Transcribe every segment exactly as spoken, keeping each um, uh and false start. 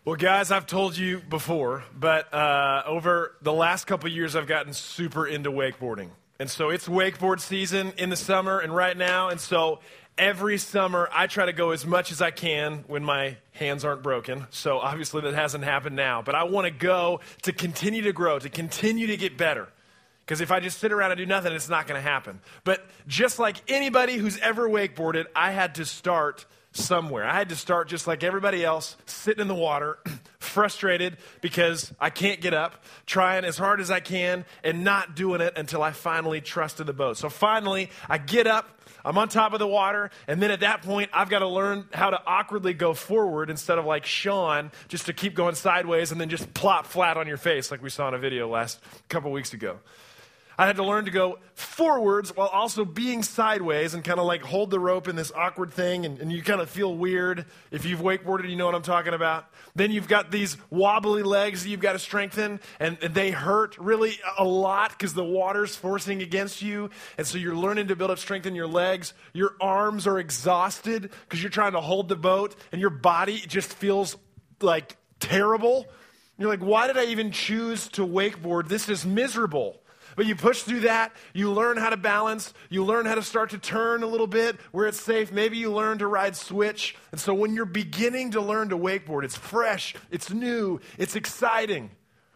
Well, guys, I've told you before, but uh, over the last couple of years, I've gotten super into wakeboarding. And so it's wakeboard season in the summer and right now. And so every summer, I try to go as much as I can when my hands aren't broken. So obviously that hasn't happened now. But I want to go to continue to grow, to continue to get better. Because if I just sit around and do nothing, it's not going to happen. But just like anybody who's ever wakeboarded, I had to start somewhere. I had to start just like everybody else, sitting in the water, frustrated because I can't get up, trying as hard as I can and not doing it until I finally trusted the boat. So finally, I get up, I'm on top of the water, and then at that point, I've got to learn how to awkwardly go forward instead of like Sean, just to keep going sideways and then just plop flat on your face like we saw in a video last couple weeks ago. I had to learn to go forwards while also being sideways and kind of like hold the rope in this awkward thing, and, and you kind of feel weird. If you've wakeboarded, you know what I'm talking about. Then you've got these wobbly legs that you've got to strengthen, and, and they hurt really a lot because the water's forcing against you, and so you're learning to build up strength in your legs. Your arms are exhausted because you're trying to hold the boat, and your body just feels like terrible. You're like, why did I even choose to wakeboard? This is miserable. But you push through that, you learn how to balance, you learn how to start to turn a little bit where it's safe. Maybe you learn to ride switch. And so when you're beginning to learn to wakeboard, it's fresh, it's new, it's exciting.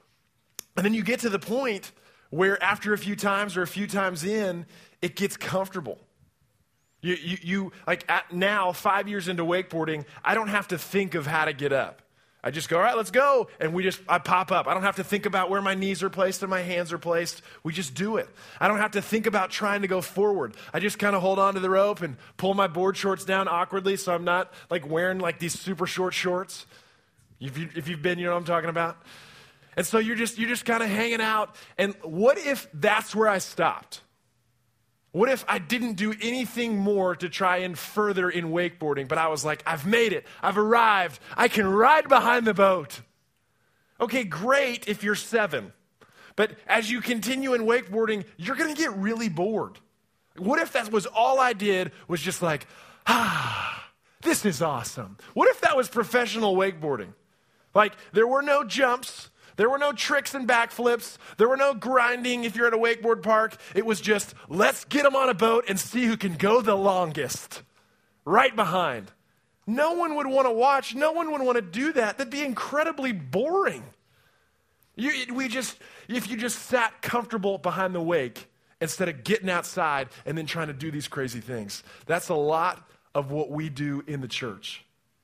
And then you get to the point where after a few times or a few times in, it gets comfortable. You, you, you like at now, five years into wakeboarding, I don't have to think of how to get up. I just go, all right, let's go. And we just, I pop up. I don't have to think about where my knees are placed and my hands are placed. We just do it. I don't have to think about trying to go forward. I just kind of hold on to the rope and pull my board shorts down awkwardly so I'm not like wearing like these super short shorts. If, you, if you've been, you know what I'm talking about. And so you're just, you're just kind of hanging out. And what if that's where I stopped? What if I didn't do anything more to try and further in wakeboarding, but I was like, I've made it. I've arrived. I can ride behind the boat. Okay, great if you're seven. But as you continue in wakeboarding, you're going to get really bored. What if that was all I did was just like, ah, this is awesome. What if that was professional wakeboarding? Like there were no jumps. There were no tricks and backflips. There were no grinding if you're at a wakeboard park. It was just, let's get them on a boat and see who can go the longest. Right behind. No one would want to watch. No one would want to do that. That'd be incredibly boring. You, we just, if you just sat comfortable behind the wake instead of getting outside and then trying to do these crazy things. That's a lot of what we do in the church.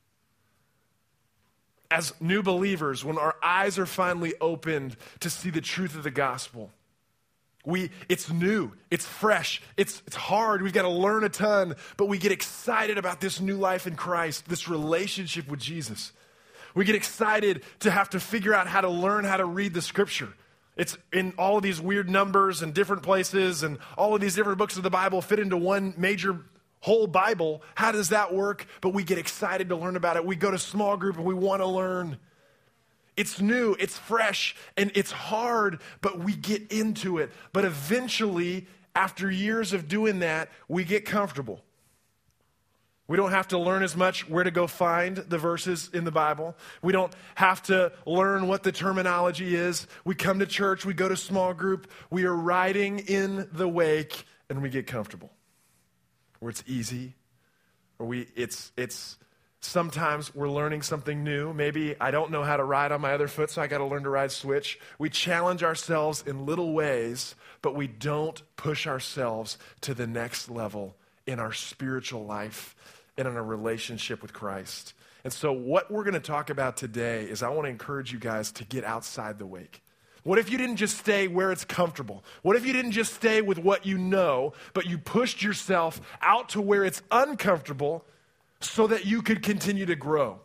As new believers, when our eyes are finally opened to see the truth of the gospel, we it's new, it's fresh, it's, it's hard, we've got to learn a ton, but we get excited about this new life in Christ, this relationship with Jesus. We get excited to have to figure out how to learn how to read the scripture. It's in all of these weird numbers and different places, and all of these different books of the Bible fit into one major whole Bible. How does that work? But we get excited to learn about it. We go to small group and we want to learn. It's new, it's fresh, and it's hard, but we get into it. But eventually, after years of doing that, we get comfortable. We don't have to learn as much where to go find the verses in the Bible. We don't have to learn what the terminology is. We come to church, we go to small group, we are riding in the wake, and we get comfortable. Where it's easy, or we it's it's sometimes we're learning something new. Maybe I don't know how to ride on my other foot, so I got to learn to ride switch. We challenge ourselves in little ways, but we don't push ourselves to the next level in our spiritual life and in our relationship with Christ. And so what we're going to talk about today is I want to encourage you guys to get outside the wake. What if you didn't just stay where it's comfortable? What if you didn't just stay with what you know, but you pushed yourself out to where it's uncomfortable so that you could continue to grow?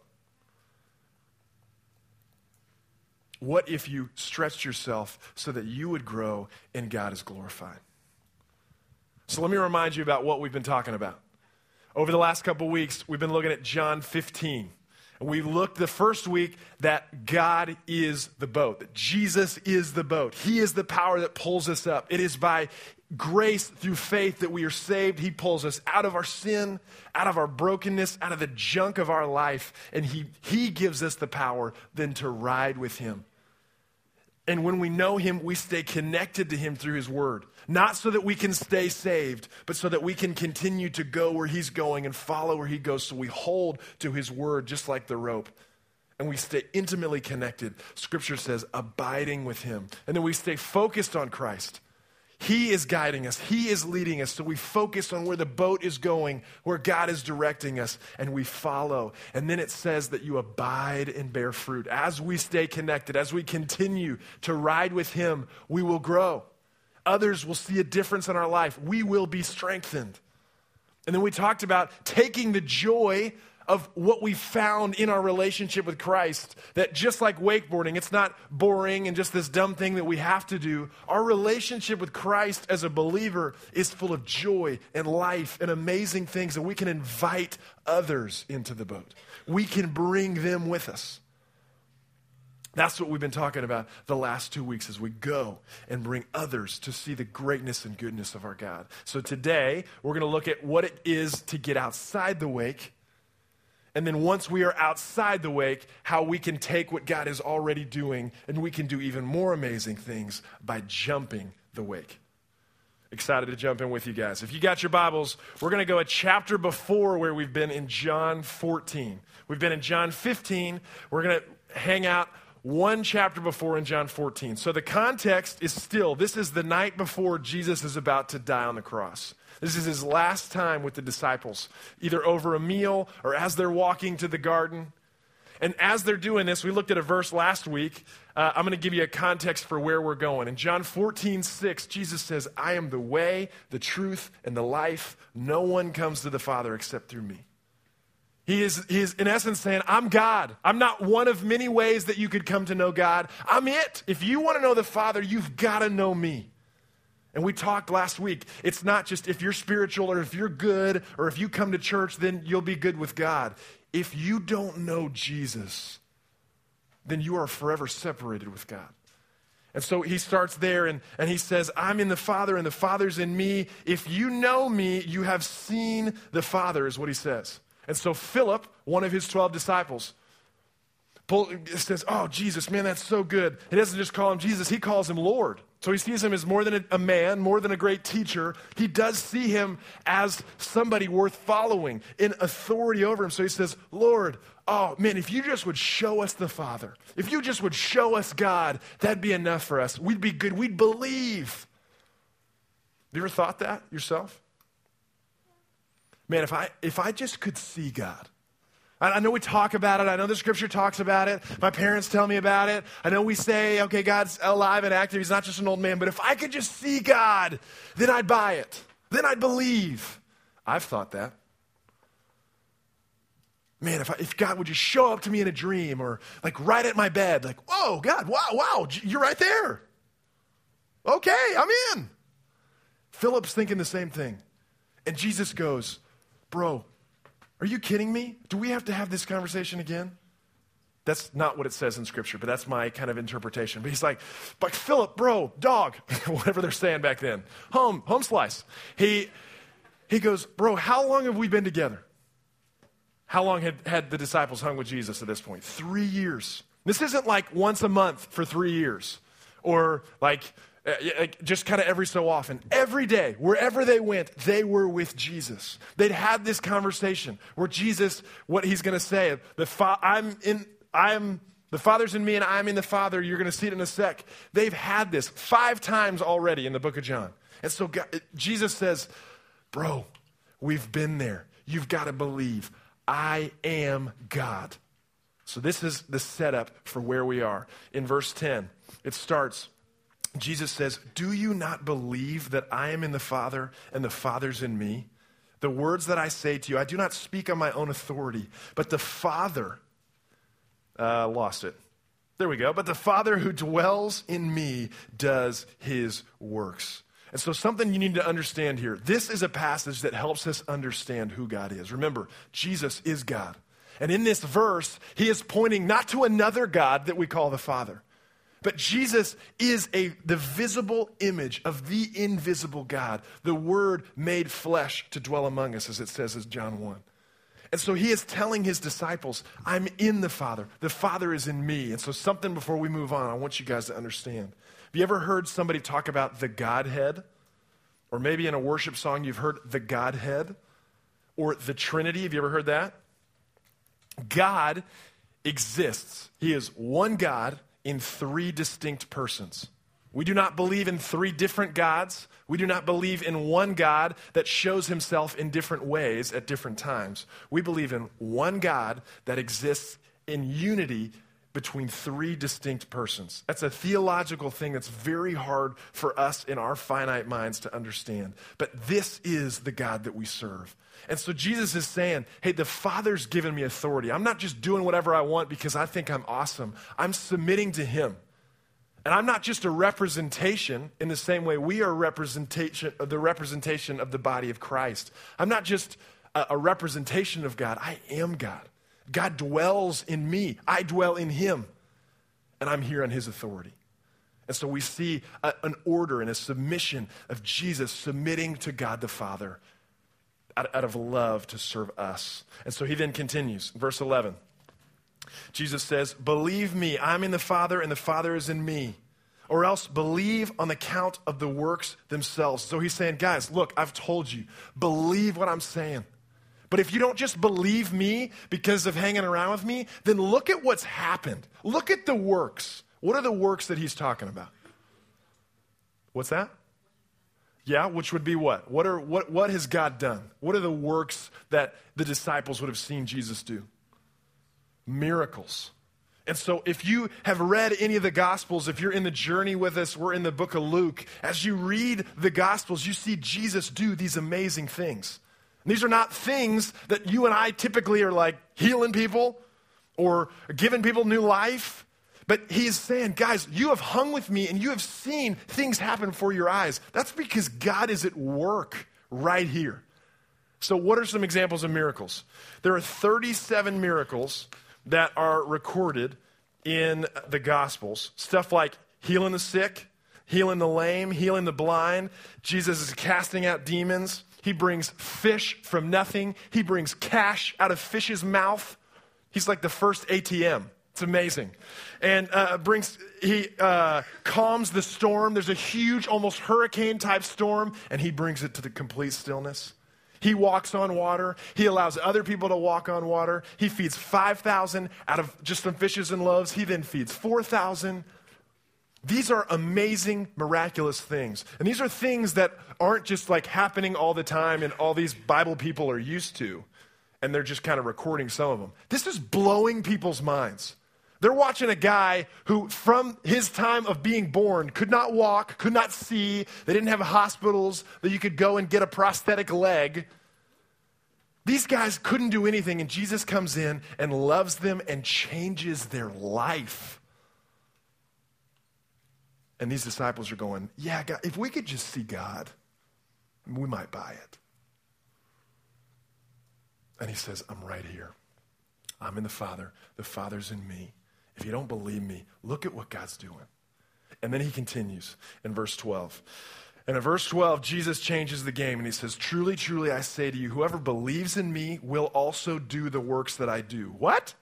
What if you stretched yourself so that you would grow and God is glorified? So let me remind you about what we've been talking about. Over the last couple weeks, we've been looking at John fifteen. And we looked the first week that God is the boat, that Jesus is the boat. He is the power that pulls us up. It is by grace through faith that we are saved. He pulls us out of our sin, out of our brokenness, out of the junk of our life. And he, he gives us the power then to ride with him. And when we know him, we stay connected to him through his word. Not so that we can stay saved, but so that we can continue to go where he's going and follow where he goes. So we hold to his word just like the rope. And we stay intimately connected. Scripture says, abiding with him. And then we stay focused on Christ. He is guiding us. He is leading us. So we focus on where the boat is going, where God is directing us, and we follow. And then it says that you abide and bear fruit. As we stay connected, as we continue to ride with him, we will grow. Others will see a difference in our life. We will be strengthened. And then we talked about taking the joy of what we found in our relationship with Christ, that just like wakeboarding, it's not boring and just this dumb thing that we have to do. Our relationship with Christ as a believer is full of joy and life and amazing things, and we can invite others into the boat. We can bring them with us. That's what we've been talking about the last two weeks as we go and bring others to see the greatness and goodness of our God. So today, we're going to look at what it is to get outside the wake. And then once we are outside the wake, how we can take what God is already doing and we can do even more amazing things by jumping the wake. Excited to jump in with you guys. If you got your Bibles, we're going to go a chapter before where we've been in John fourteen. We've been in John fifteen. We're going to hang out one chapter before in John fourteen. So the context is still, this is the night before Jesus is about to die on the cross. This is his last time with the disciples, either over a meal or as they're walking to the garden. And as they're doing this, we looked at a verse last week. Uh, I'm going to give you a context for where we're going. In John fourteen six, Jesus says, I am the way, the truth, and the life. No one comes to the Father except through me. He is, he is in essence saying, I'm God. I'm not one of many ways that you could come to know God. I'm it. If you want to know the Father, you've got to know me. And we talked last week, it's not just if you're spiritual or if you're good or if you come to church, then you'll be good with God. If you don't know Jesus, then you are forever separated with God. And so he starts there and, and he says, I'm in the Father and the Father's in me. If you know me, you have seen the Father, is what he says. And so Philip, one of his twelve disciples, says, oh, Jesus, man, that's so good. He doesn't just call him Jesus, he calls him Lord. So he sees him as more than a, a man, more than a great teacher. He does see him as somebody worth following, in authority over him. So he says, Lord, oh, man, if you just would show us the Father, if you just would show us God, that'd be enough for us. We'd be good. We'd believe. Have you ever thought that yourself? Man, if I if I just could see God. I know we talk about it. I know the scripture talks about it. My parents tell me about it. I know we say, okay, God's alive and active. He's not just an old man. But if I could just see God, then I'd buy it. Then I'd believe. I've thought that. Man, if, I, if God would just show up to me in a dream or like right at my bed, like, whoa, God, wow, wow, you're right there. Okay, I'm in. Philip's thinking the same thing. And Jesus goes, bro, are you kidding me? Do we have to have this conversation again? That's not what it says in Scripture, but that's my kind of interpretation. But he's like, but Philip, bro, dog, whatever they're saying back then. Home, home slice. He, he goes, bro, how long have we been together? How long had, had the disciples hung with Jesus at this point? Three years. This isn't like once a month for three years. Or like... Uh, just kind of every so often. Every day, wherever they went, they were with Jesus. They'd had this conversation where Jesus, what he's going to say, the fa- I'm in, I'm, the Father's in me and I'm in the Father. You're going to see it in a sec. They've had this five times already in the book of John. And so God, Jesus says, bro, we've been there. You've got to believe. I am God. So this is the setup for where we are. In verse ten, it starts, Jesus says, do you not believe that I am in the Father and the Father's in me? The words that I say to you, I do not speak on my own authority, but the Father, uh, lost it. There we go. But the Father who dwells in me does his works. And so something you need to understand here. This is a passage that helps us understand who God is. Remember, Jesus is God. And in this verse, he is pointing not to another God that we call the Father, but Jesus is a, the visible image of the invisible God, the Word made flesh to dwell among us, as it says in John one. And so he is telling his disciples, I'm in the Father. The Father is in me. And so something before we move on, I want you guys to understand. Have you ever heard somebody talk about the Godhead? Or maybe in a worship song you've heard the Godhead? Or the Trinity, have you ever heard that? God exists. He is one God in three distinct persons. We do not believe in three different gods. We do not believe in one God that shows himself in different ways at different times. We believe in one God that exists in unity between three distinct persons. That's a theological thing that's very hard for us in our finite minds to understand. But this is the God that we serve. And so Jesus is saying, hey, the Father's given me authority. I'm not just doing whatever I want because I think I'm awesome. I'm submitting to him. And I'm not just a representation in the same way we are representation, the representation of the body of Christ. I'm not just a, a representation of God. I am God. God dwells in me. I dwell in him. And I'm here on his authority. And so we see a, an order and a submission of Jesus submitting to God the Father out, out of love to serve us. And so he then continues, verse eleven. Jesus says, believe me, I'm in the Father and the Father is in me. Or else believe on the count of the works themselves. So he's saying, guys, look, I've told you, believe what I'm saying. But if you don't just believe me because of hanging around with me, then look at what's happened. Look at the works. What are the works that he's talking about? What's that? Yeah, which would be what? What are what what has God done? What are the works that the disciples would have seen Jesus do? Miracles. And so if you have read any of the Gospels, if you're in the journey with us, we're in the book of Luke. As you read the Gospels, you see Jesus do these amazing things. And these are not things that you and I typically are like healing people or giving people new life. But he's saying, guys, you have hung with me and you have seen things happen for your eyes. That's because God is at work right here. So what are some examples of miracles? There are thirty-seven miracles that are recorded in the Gospels. Stuff like healing the sick, healing the lame, healing the blind. Jesus is casting out demons. He brings fish from nothing. He brings cash out of fish's mouth. He's like the first A T M. It's amazing. And uh, brings he uh, calms the storm. There's a huge, almost hurricane-type storm, and he brings it to the complete stillness. He walks on water. He allows other people to walk on water. He feeds five thousand out of just some fishes and loaves. He then feeds four thousand. These are amazing, miraculous things. And these are things that aren't just like happening all the time and all these Bible people are used to. And they're just kind of recording some of them. This is blowing people's minds. They're watching a guy who, from his time of being born, could not walk, could not see. They didn't have hospitals that you could go and get a prosthetic leg. These guys couldn't do anything, and Jesus comes in and loves them and changes their life. And these disciples are going, yeah, God, if we could just see God, we might buy it. And he says, I'm right here. I'm in the Father. The Father's in me. If you don't believe me, look at what God's doing. And then he continues in verse twelve. And in verse twelve, Jesus changes the game and he says, truly, truly, I say to you, whoever believes in me will also do the works that I do. What?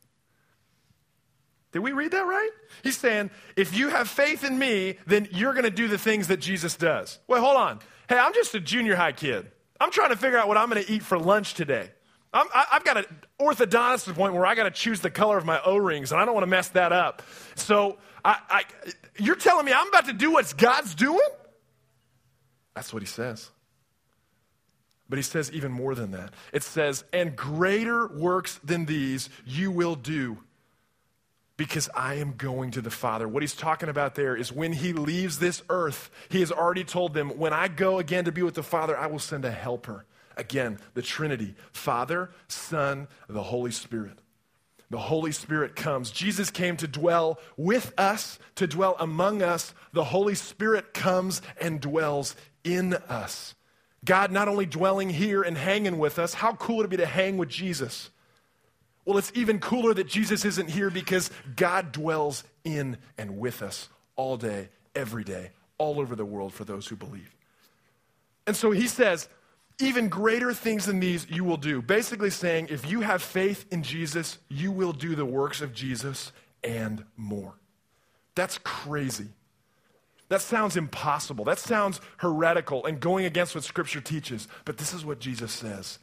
Did we read that right? He's saying, if you have faith in me, then you're going to do the things that Jesus does. Wait, hold on. Hey, I'm just a junior high kid. I'm trying to figure out what I'm going to eat for lunch today. I'm, I, I've got an orthodontist appointment where I got to choose the color of my O-rings, and I don't want to mess that up. So I, I, you're telling me I'm about to do what God's doing? That's what he says. But he says even more than that. It says, and greater works than these you will do, because I am going to the Father. What he's talking about there is when he leaves this earth, he has already told them, when I go again to be with the Father, I will send a helper. Again, the Trinity, Father, Son, the Holy Spirit. The Holy Spirit comes. Jesus came to dwell with us, to dwell among us. The Holy Spirit comes and dwells in us. God not only dwelling here and hanging with us, how cool would it be to hang with Jesus? Well, it's even cooler that Jesus isn't here because God dwells in and with us all day, every day, all over the world for those who believe. And so he says, even greater things than these you will do. Basically saying, if you have faith in Jesus, you will do the works of Jesus and more. That's crazy. That sounds impossible. That sounds heretical and going against what Scripture teaches. But this is what Jesus says.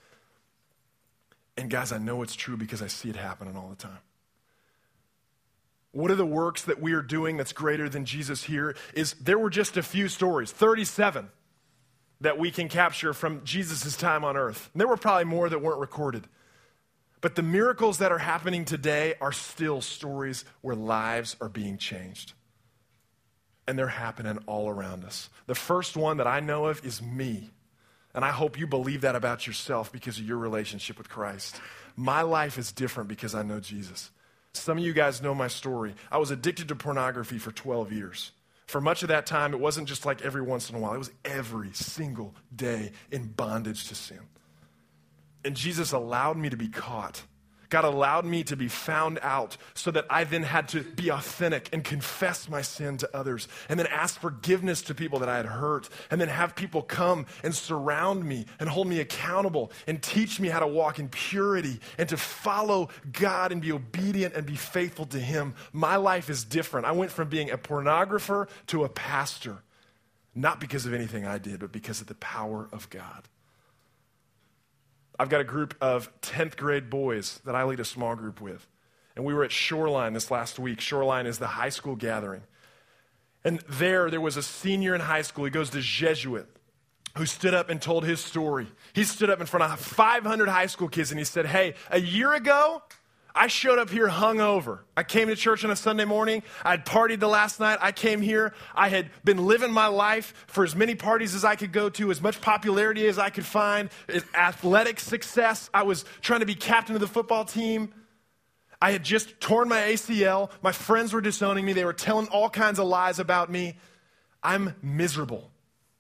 And guys, I know it's true because I see it happening all the time. What are the works that we are doing that's greater than Jesus here? Is there were just a few stories, thirty-seven, that we can capture from Jesus' time on earth. And there were probably more that weren't recorded. But the miracles that are happening today are still stories where lives are being changed. And they're happening all around us. The first one that I know of is me. And I hope you believe that about yourself because of your relationship with Christ. My life is different because I know Jesus. Some of you guys know my story. I was addicted to pornography for twelve years. For much of that time, it wasn't just like every once in a while. It was every single day in bondage to sin. And Jesus allowed me to be caught. God allowed me to be found out so that I then had to be authentic and confess my sin to others and then ask forgiveness to people that I had hurt and then have people come and surround me and hold me accountable and teach me how to walk in purity and to follow God and be obedient and be faithful to Him. My life is different. I went from being a pornographer to a pastor, not because of anything I did, but because of the power of God. I've got a group of tenth grade boys that I lead a small group with. And we were at Shoreline this last week. Shoreline is the high school gathering. And there, there was a senior in high school. He goes to Jesuit, who stood up and told his story. He stood up in front of five hundred high school kids and he said, hey, a year ago, I showed up here hungover. I came to church on a Sunday morning. I had partied the last night. I came here. I had been living my life for as many parties as I could go to, as much popularity as I could find, athletic success. I was trying to be captain of the football team. I had just torn my A C L. My friends were disowning me. They were telling all kinds of lies about me. I'm miserable.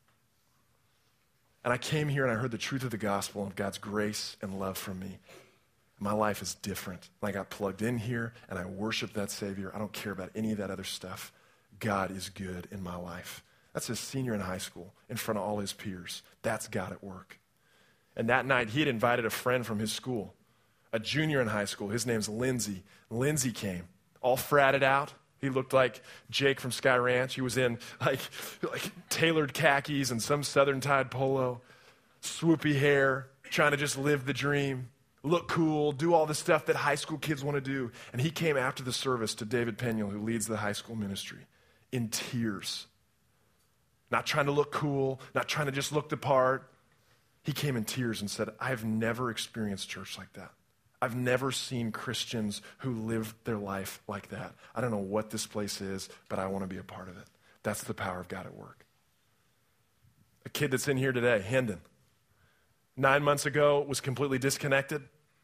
And I came here and I heard the truth of the gospel and of God's grace and love from me. My life is different. I got plugged in here and I worship that Savior. I don't care about any of that other stuff. God is good in my life. That's a senior in high school in front of all his peers. That's God at work. And that night he had invited a friend from his school, a junior in high school. His name's Lindsay. Lindsay came, all fratted out. He looked like Jake from Sky Ranch. He was in like, like tailored khakis and some Southern Tide polo, swoopy hair, trying to just live the dream. Look cool, do all the stuff that high school kids want to do. And he came after the service to David Peniel, who leads the high school ministry, in tears. Not trying to look cool, not trying to just look the part. He came in tears and said, I've never experienced church like that. I've never seen Christians who live their life like that. I don't know what this place is, but I want to be a part of it. That's the power of God at work. A kid that's in here today, Hendon, nine months ago was completely disconnected,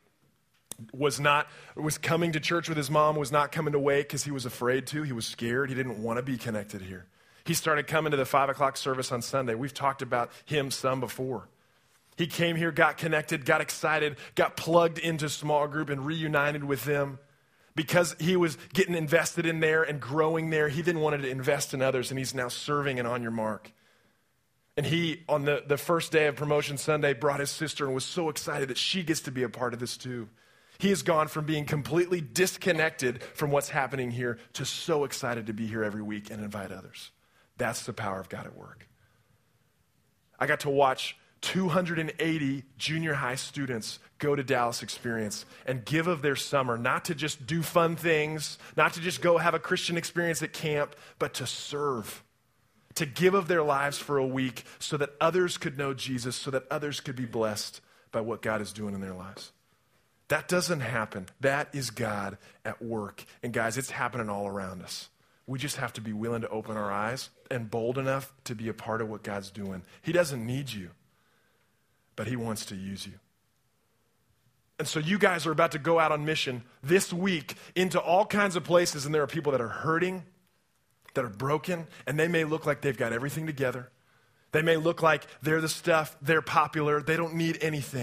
was not, was coming to church with his mom, was not coming to Wake because he was afraid to. He was scared. He didn't want to be connected here. He started coming to the five o'clock service on Sunday. We've talked about him some before. He came here, got connected, got excited, got plugged into small group and reunited with them. Because he was getting invested in there and growing there, he then wanted to invest in others, and he's now serving and on your mark. And he, on the, the first day of Promotion Sunday, brought his sister and was so excited that she gets to be a part of this too. He has gone from being completely disconnected from what's happening here to so excited to be here every week and invite others. That's the power of God at work. I got to watch two hundred eighty junior high students go to Dallas Experience and give of their summer, not to just do fun things, not to just go have a Christian experience at camp, but to serve. To give of their lives for a week so that others could know Jesus, so that others could be blessed by what God is doing in their lives. That doesn't happen. That is God at work. And guys, it's happening all around us. We just have to be willing to open our eyes and bold enough to be a part of what God's doing. He doesn't need you, but he wants to use you. And so you guys are about to go out on mission this week into all kinds of places, and there are people that are hurting, that are broken, and they may look like they've got everything together. They may look like they're the stuff, they're popular, they don't need anything.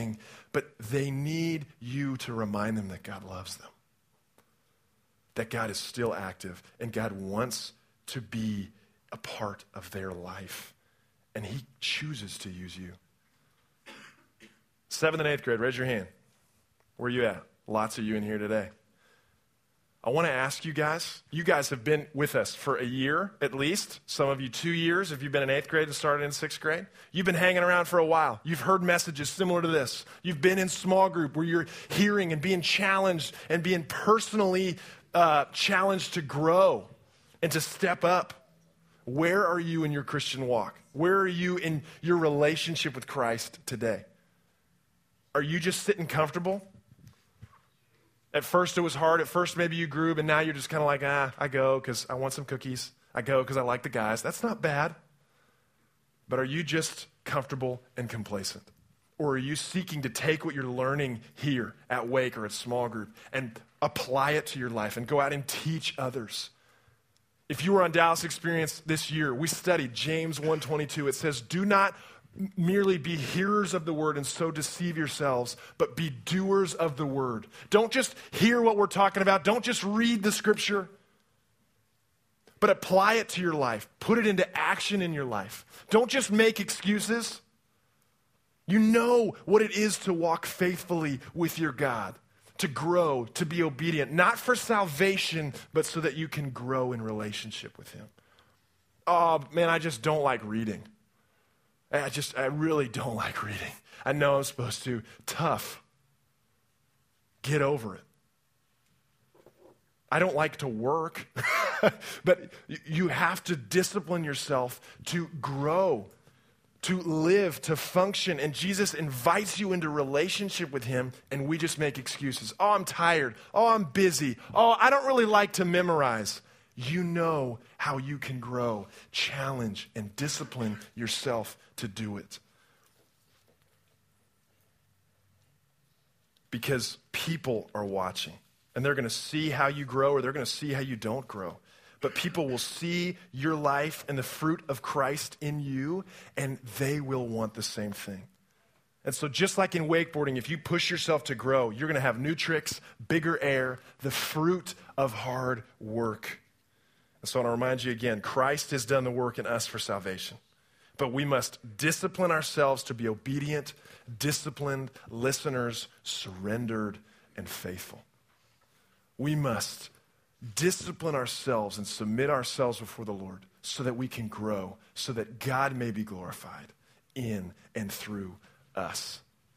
but they need you to remind them that God loves them, that God is still active, and God wants to be a part of their life, and he chooses to use you. Seventh and eighth grade, raise your hand. Where are you at? Lots of you in here today. I want to ask you guys, you guys have been with us for a year at least. Some of you two years if you've been in eighth grade and started in sixth grade. You've been hanging around for a while. You've heard messages similar to this. You've been in small group where you're hearing and being challenged and being personally uh, challenged to grow and to step up. Where are you in your Christian walk? Where are you in your relationship with Christ today? Are you just sitting comfortable? At first it was hard. At first maybe you grew, but now you're just kind of like, ah, I go because I want some cookies. I go because I like the guys. That's not bad. But are you just comfortable and complacent? Or are you seeking to take what you're learning here at Wake or at small group and apply it to your life and go out and teach others? If you were on Dallas Experience this year, we studied James one twenty-two. It says, do not merely be hearers of the word and so deceive yourselves, but be doers of the word. Don't just hear what we're talking about. Don't just read the scripture, but apply it to your life. Put it into action in your life. Don't just make excuses. You know what it is to walk faithfully with your God, to grow, to be obedient, not for salvation, but so that you can grow in relationship with him. Oh, man, I just don't like reading. I just, I really don't like reading. I know I'm supposed to. Tough. Get over it. I don't like to work, but you have to discipline yourself to grow, to live, to function. And Jesus invites you into relationship with him, and we just make excuses. Oh, I'm tired. Oh, I'm busy. Oh, I don't really like to memorize. You know how you can grow, challenge, and discipline yourself to do it. Because people are watching, and they're going to see how you grow, or they're going to see how you don't grow. But people will see your life and the fruit of Christ in you, and they will want the same thing. And so just like in wakeboarding, if you push yourself to grow, you're going to have new tricks, bigger air, the fruit of hard work. And so I want to remind you again, Christ has done the work in us for salvation. But we must discipline ourselves to be obedient, disciplined listeners, surrendered, and faithful. We must discipline ourselves and submit ourselves before the Lord so that we can grow, so that God may be glorified in and through us.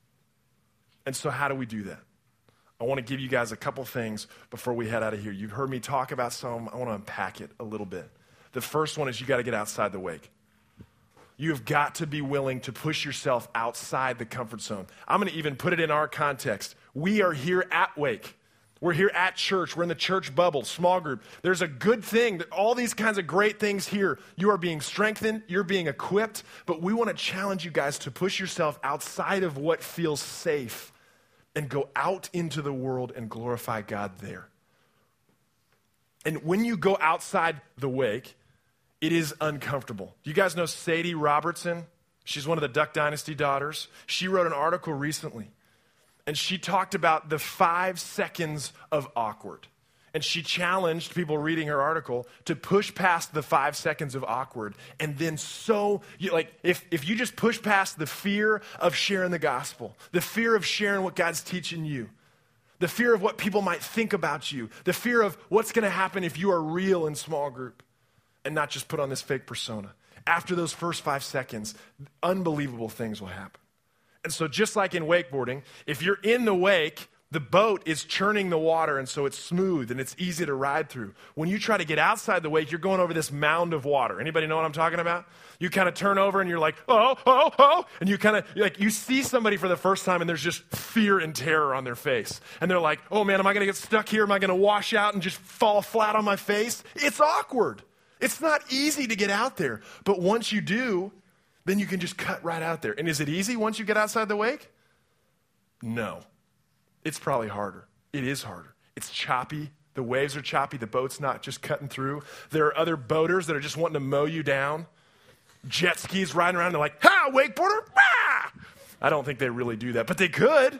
And so how do we do that? I want to give you guys a couple things before we head out of here. You've heard me talk about some. I want to unpack it a little bit. The first one is you got to get outside the wake. You've got to be willing to push yourself outside the comfort zone. I'm going to even put it in our context. We are here at Wake. We're here at church. We're in the church bubble, small group. There's a good thing, that all these kinds of great things here. You are being strengthened. You're being equipped. But we want to challenge you guys to push yourself outside of what feels safe and go out into the world and glorify God there. And when you go outside the wake, it is uncomfortable. Do you guys know Sadie Robertson? She's one of the Duck Dynasty daughters. She wrote an article recently, and she talked about the five seconds of awkward. And she challenged people reading her article to push past the five seconds of awkward. And then so, you, like, if, if you just push past the fear of sharing the gospel, the fear of sharing what God's teaching you, the fear of what people might think about you, the fear of what's going to happen if you are real in small group and not just put on this fake persona. After those first five seconds, unbelievable things will happen. And so just like in wakeboarding, if you're in the wake, the boat is churning the water, and so it's smooth and it's easy to ride through. When you try to get outside the wake, you're going over this mound of water. Anybody know what I'm talking about? You kind of turn over and you're like, oh, oh, oh, and you kind of, like, you see somebody for the first time and there's just fear and terror on their face. And they're like, oh man, am I going to get stuck here? Am I going to wash out and just fall flat on my face? It's awkward. It's not easy to get out there. But once you do, then you can just cut right out there. And is it easy once you get outside the wake? No. It's probably harder. It is harder. It's choppy. The waves are choppy. The boat's not just cutting through. There are other boaters that are just wanting to mow you down. Jet skis riding around. They're like, ha, wakeboarder, ah! I don't think they really do that, but they could.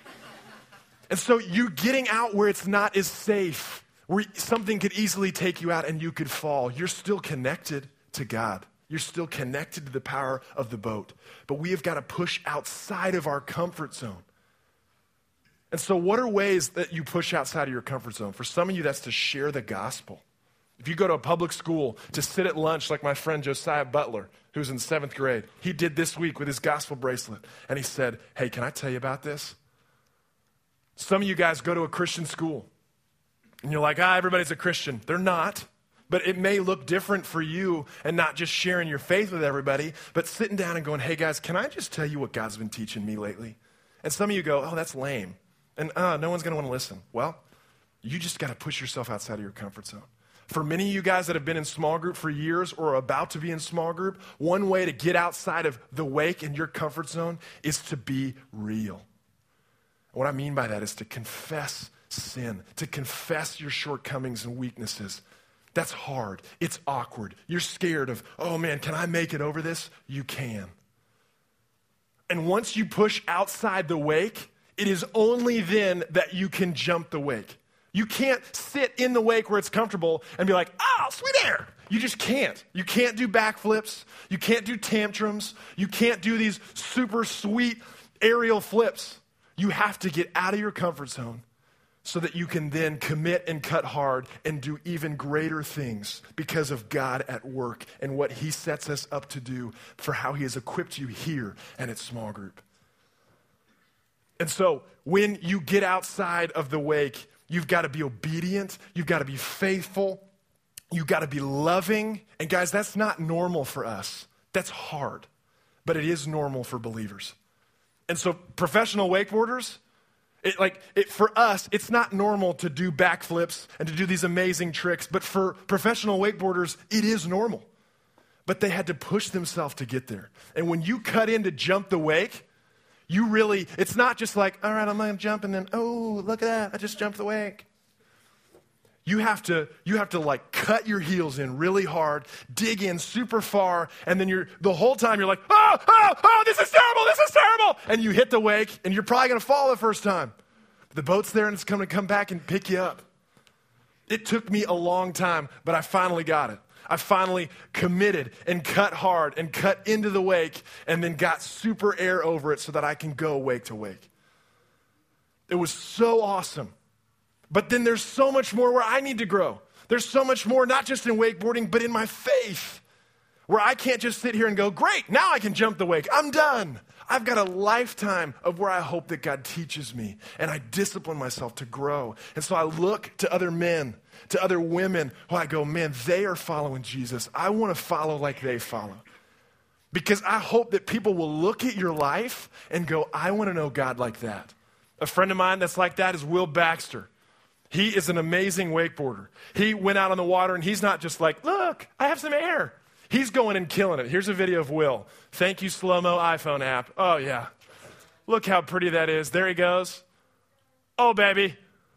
And so you getting out where it's not as safe, where something could easily take you out and you could fall, you're still connected to God. You're still connected to the power of the boat. But we have got to push outside of our comfort zone. And so what are ways that you push outside of your comfort zone? For some of you, that's to share the gospel. If you go to a public school to sit at lunch like my friend Josiah Butler, who's in seventh grade, he did this week with his gospel bracelet. And he said, hey, can I tell you about this? Some of you guys go to a Christian school. And you're like, ah, everybody's a Christian. They're not. But it may look different for you and not just sharing your faith with everybody, but sitting down and going, hey guys, can I just tell you what God's been teaching me lately? And some of you go, oh, that's lame. And uh, no one's going to want to listen. Well, you just got to push yourself outside of your comfort zone. For many of you guys that have been in small group for years or are about to be in small group, one way to get outside of the wake in your comfort zone is to be real. What I mean by that is to confess sin, to confess your shortcomings and weaknesses. That's hard. It's awkward. You're scared of, oh man, can I make it over this? You can. And once you push outside the wake, it is only then that you can jump the wake. You can't sit in the wake where it's comfortable and be like, oh, sweet air. You just can't. You can't do backflips. You can't do tantrums. You can't do these super sweet aerial flips. You have to get out of your comfort zone so that you can then commit and cut hard and do even greater things because of God at work and what he sets us up to do for how he has equipped you here and at small group. And so when you get outside of the wake, you've got to be obedient. You've got to be faithful. You've got to be loving. And guys, that's not normal for us. That's hard. But it is normal for believers. And so professional wakeboarders, it, like it, for us, it's not normal to do backflips and to do these amazing tricks. But for professional wakeboarders, it is normal. But they had to push themselves to get there. And when you cut in to jump the wake, you really, it's not just like, all right, I'm going to jump and then, oh, look at that, I just jumped the wake. You have to, you have to like cut your heels in really hard, dig in super far, and then you're, the whole time you're like, oh, oh, oh, this is terrible, this is terrible. And you hit the wake, and you're probably going to fall the first time. The boat's there, and it's going to come back and pick you up. It took me a long time, but I finally got it. I finally committed and cut hard and cut into the wake and then got super air over it so that I can go wake to wake. It was so awesome. But then there's so much more where I need to grow. There's so much more, not just in wakeboarding, but in my faith, where I can't just sit here and go, great, now I can jump the wake. I'm done. I've got a lifetime of where I hope that God teaches me, and I discipline myself to grow. And so I look to other men, to other women, who I go, man, they are following Jesus. I want to follow like they follow. Because I hope that people will look at your life and go, I want to know God like that. A friend of mine that's like that is Will Baxter. He is an amazing wakeboarder. He went out on the water, and he's not just like, look, I have some air. He's going and killing it. Here's a video of Will. Thank you, slow-mo iPhone app. Oh, yeah. Look how pretty that is. There he goes. Oh, baby.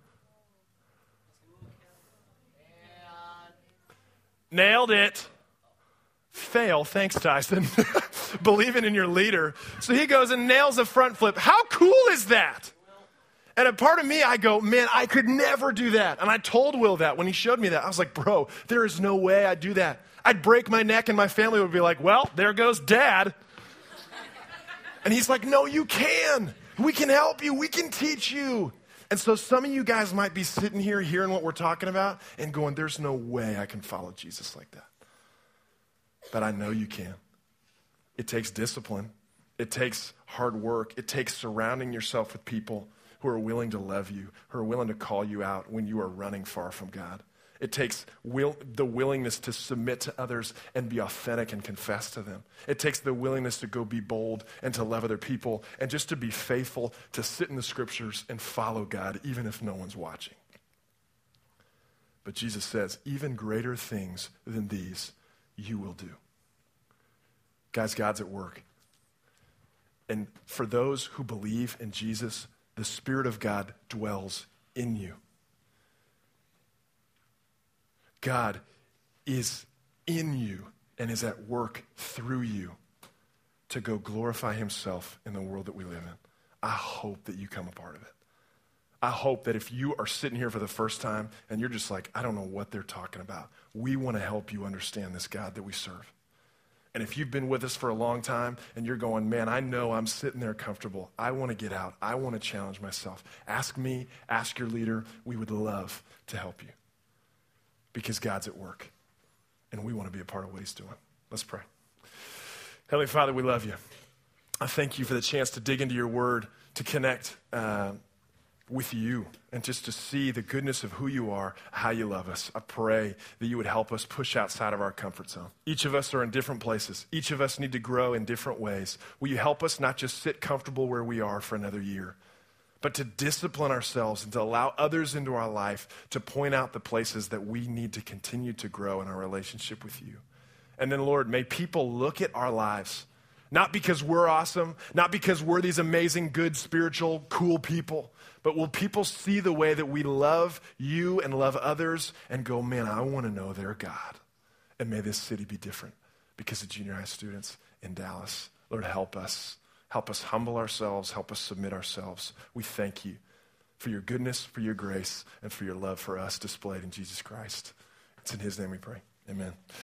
Nailed it. Fail. Thanks, Tyson. Believing in your leader. So he goes and nails a front flip. How cool is that? And a part of me, I go, man, I could never do that. And I told Will that when he showed me that. I was like, bro, there is no way I'd do that. I'd break my neck and my family would be like, well, there goes Dad. And he's like, no, you can. We can help you. We can teach you. And so some of you guys might be sitting here hearing what we're talking about and going, there's no way I can follow Jesus like that. But I know you can. It takes discipline. It takes hard work. It takes surrounding yourself with people who are willing to love you, who are willing to call you out when you are running far from God. It takes will, the willingness to submit to others and be authentic and confess to them. It takes the willingness to go be bold and to love other people and just to be faithful to sit in the scriptures and follow God even if no one's watching. But Jesus says, even greater things than these you will do. Guys, God's at work. And for those who believe in Jesus, the Spirit of God dwells in you. God is in you and is at work through you to go glorify himself in the world that we live in. I hope that you come a part of it. I hope that if you are sitting here for the first time and you're just like, I don't know what they're talking about, we want to help you understand this God that we serve. And if you've been with us for a long time and you're going, man, I know I'm sitting there comfortable. I want to get out. I want to challenge myself. Ask me, ask your leader. We would love to help you because God's at work and we want to be a part of what he's doing. Let's pray. Heavenly Father, we love you. I thank you for the chance to dig into your word, to connect uh, with you, and just to see the goodness of who you are, how you love us. I pray that you would help us push outside of our comfort zone. Each of us are in different places. Each of us need to grow in different ways. Will you help us not just sit comfortable where we are for another year, but to discipline ourselves and to allow others into our life to point out the places that we need to continue to grow in our relationship with you. And then, Lord, may people look at our lives, not because we're awesome, not because we're these amazing, good, spiritual, cool people, but will people see the way that we love you and love others and go, man, I want to know their God. And may this city be different because of junior high students in Dallas. Lord, help us. Help us humble ourselves. Help us submit ourselves. We thank you for your goodness, for your grace, and for your love for us displayed in Jesus Christ. It's in his name we pray. Amen.